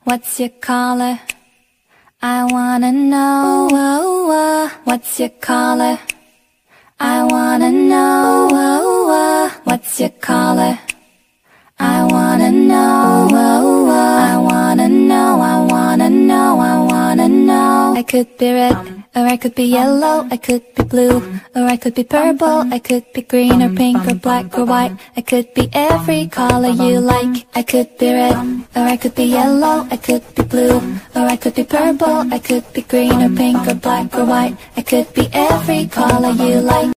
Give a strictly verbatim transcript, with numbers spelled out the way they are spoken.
What's your color? I wanna know. What's your color? I wanna know. What's your color? I wanna know. I wanna know. I wanna know. I wanna know. I could be red, or I could be yellow. I could be blue, or I could be purple. I could be green or pink or black or white. I could be every color you like. I could be red, or I could be yellow. I could be blue, or I could be purple. I could be green or pink or black or white. I could be every color you like.